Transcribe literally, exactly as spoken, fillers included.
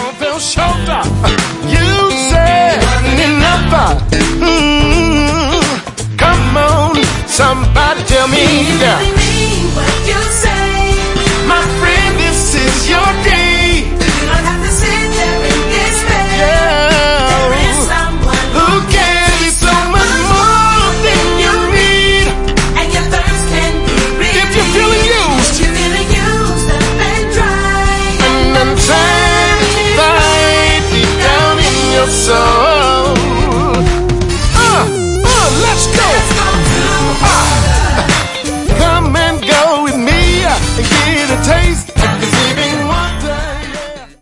Bill Shoulder. You said enough. Mm, come on, somebody tell me.